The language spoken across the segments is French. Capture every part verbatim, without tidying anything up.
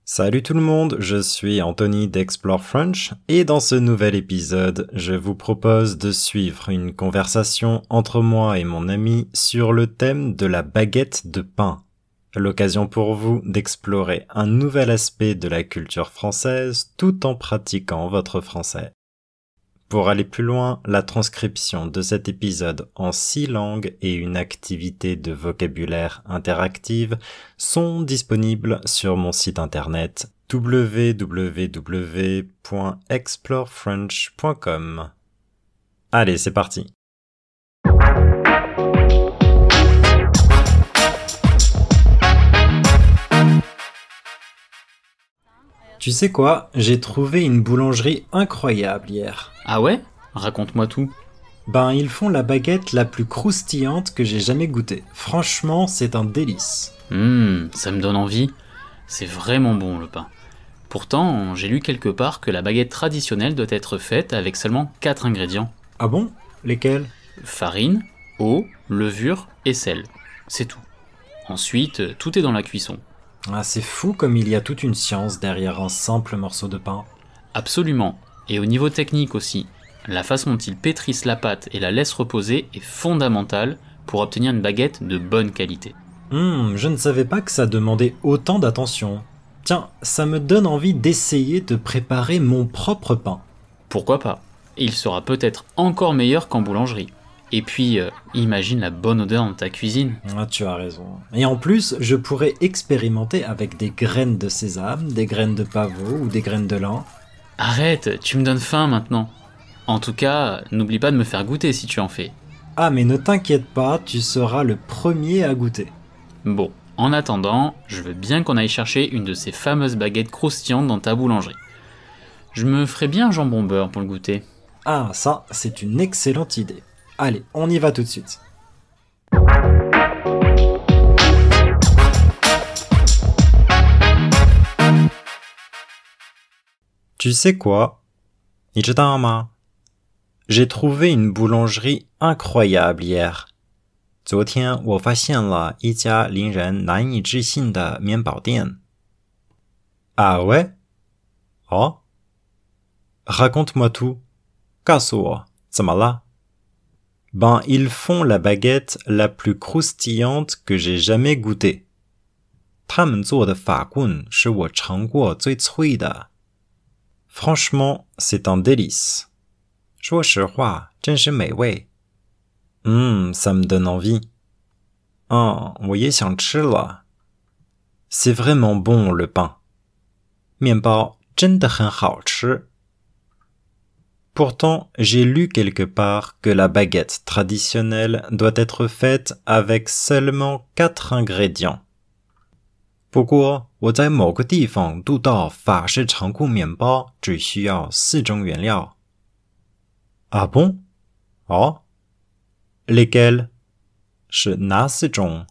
Salut tout le monde, je suis Anthony d'Explore French et dans ce nouvel épisode, je vous propose de suivre une conversation entre moi et mon ami sur le thème de la baguette de pain. L'occasion pour vous d'explorer un nouvel aspect de la culture française tout en pratiquant votre français. Pour aller plus loin, la transcription de cet épisode en six langues et une activité de vocabulaire interactive sont disponibles sur mon site internet w w w point explore french point com. Allez, c'est parti. Tu sais quoi? J'ai trouvé une boulangerie incroyable hier. Ah ouais? Raconte-moi tout. Ben, ils font la baguette la plus croustillante que j'ai jamais goûtée. Franchement, c'est un délice. Hum, ça me donne envie. C'est vraiment bon le pain. Pourtant, j'ai lu quelque part que la baguette traditionnelle doit être faite avec seulement quatre ingrédients. Ah bon? Lesquels? Farine, eau, levure et sel. C'est tout. Ensuite, tout est dans la cuisson. Ah, c'est fou comme il y a toute une science derrière un simple morceau de pain. Absolument. Et au niveau technique aussi. La façon dont ils pétrissent la pâte et la laissent reposer est fondamentale pour obtenir une baguette de bonne qualité. Hum, je ne savais pas que ça demandait autant d'attention. Tiens, ça me donne envie d'essayer de préparer mon propre pain. Pourquoi pas? Et il sera peut-être encore meilleur qu'en boulangerie. Et puis, euh, imagine la bonne odeur dans ta cuisine. Ah, tu as raison. Et en plus, je pourrais expérimenter avec des graines de sésame, des graines de pavot ou des graines de lin. Arrête, tu me donnes faim maintenant. En tout cas, n'oublie pas de me faire goûter si tu en fais. Ah, mais ne t'inquiète pas, tu seras le premier à goûter. Bon, en attendant, je veux bien qu'on aille chercher une de ces fameuses baguettes croustillantes dans ta boulangerie. Je me ferais bien un jambon beurre pour le goûter. Ah, ça, c'est une excellente idée. Allez, on y va tout de suite. Tu sais quoi? 你知道吗? J'ai trouvé une boulangerie incroyable hier. 昨天我发现了一家令人难以置信的面包店。Ah ouais? Oh? Raconte-moi tout. 告诉我，怎么了? Ben, ils font la baguette la plus croustillante que j'ai jamais goûtée. 他们做的法棍是我尝过最脆的。Franchement, c'est un délice. 说实话，真是美味。Hum, ça me donne envie. 嗯，我也想吃了。C'est vraiment bon le pain. 面包真的很好吃。Pourtant, j'ai lu quelque part que la baguette traditionnelle doit être faite avec seulement quatre ingrédients. 不过，我在某个地方读到法式长裤面包只需要四种原料。Ah bon? Oh? Lesquels? 是哪四种？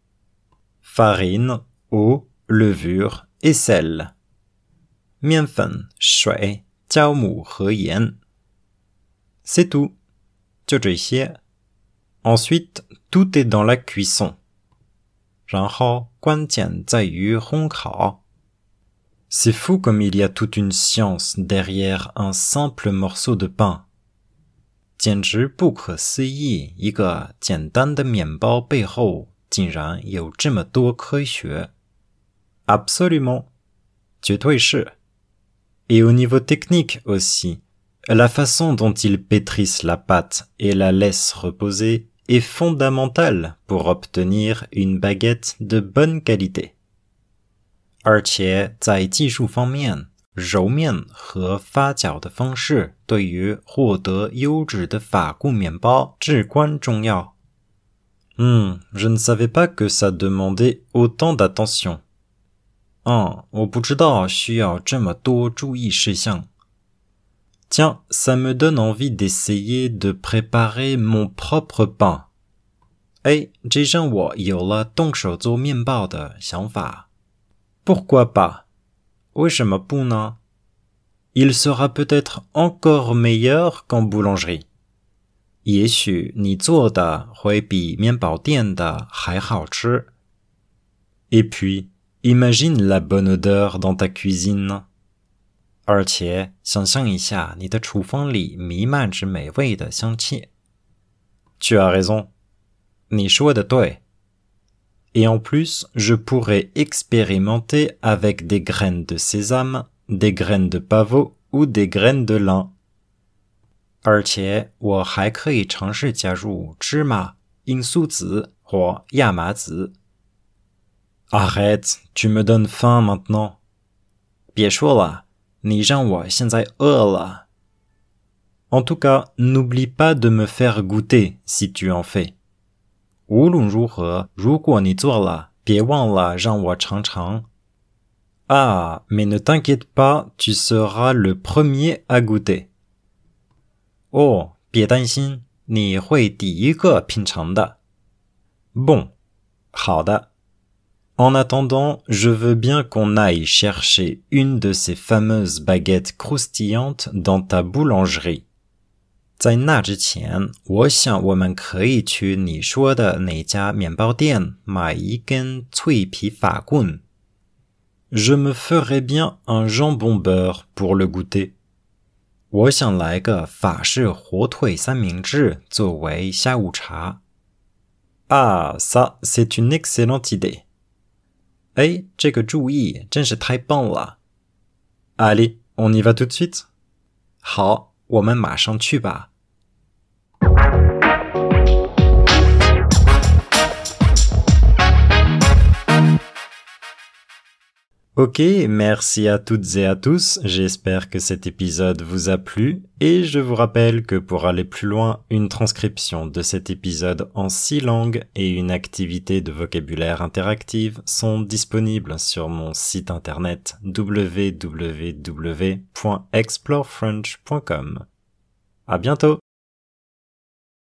Farine, eau, levure et sel. 面粉、水、酵母和盐。C'est tout. 就这些。Ensuite, tout est dans la cuisson. 然后，关键在于烘烤。C'est fou comme il y a toute une science derrière un simple morceau de pain. 简直不可思议，一个简单的面包背后竟然有这么多科学。Absolument. 绝对是。Et au niveau technique aussi. La façon dont ils pétrissent la pâte et la laissent reposer est fondamentale pour obtenir une baguette de bonne qualité. 而且在技术方面，揉面和发酵的方式对于获得优质的法棍面包至关重要。Hmm, je ne savais pas que ça demandait autant d'attention. 嗯，我不知道需要这么多注意事项。Tiens, ça me donne envie d'essayer de préparer mon propre pain. 哎，这让我有了动手做面包的想法。Pourquoi pas? 为什么不呢？ Il sera peut-être encore meilleur qu'en boulangerie. 也许你做的会比面包店的还好吃。Et puis, Imagine la bonne odeur dans ta cuisine. 而且想象一下你的厨房里弥漫着美味的香气。Tu as raison. 你说的对。Et en plus, je pourrais expérimenter avec des graines de sésame, des graines de pavot ou des graines de lin. 而且我还可以尝试加入芝麻、罂粟籽或亚麻籽。Arrête, tu me donnes faim maintenant. 别说了，你让我现在饿了。En tout cas, n'oublie pas de me faire goûter si tu en fais. 无论如何，如果你做了，别忘了让我尝尝。Ah, mais ne t'inquiète pas, tu seras le premier à goûter. 哦，别担心，你会第一个品尝的。Bon, 好的。En attendant, je veux bien qu'on aille chercher une de ces fameuses baguettes croustillantes dans ta boulangerie. 在那之前，我想我们可以去你说的那家面包店买一根脆皮法棍。Je me ferais bien un jambon beurre pour le goûter. 我想来个法式火腿三明治作为下午茶。Ah, ça, c'est une excellente idée. 哎，这个主意真是太棒了。Allez, on y va tout de suite? 好，我们马上去吧。Ok, merci à toutes et à tous, j'espère que cet épisode vous a plu et je vous rappelle que pour aller plus loin, une transcription de cet épisode en six langues et une activité de vocabulaire interactive sont disponibles sur mon site internet w w w point explore french point com. À bientôt!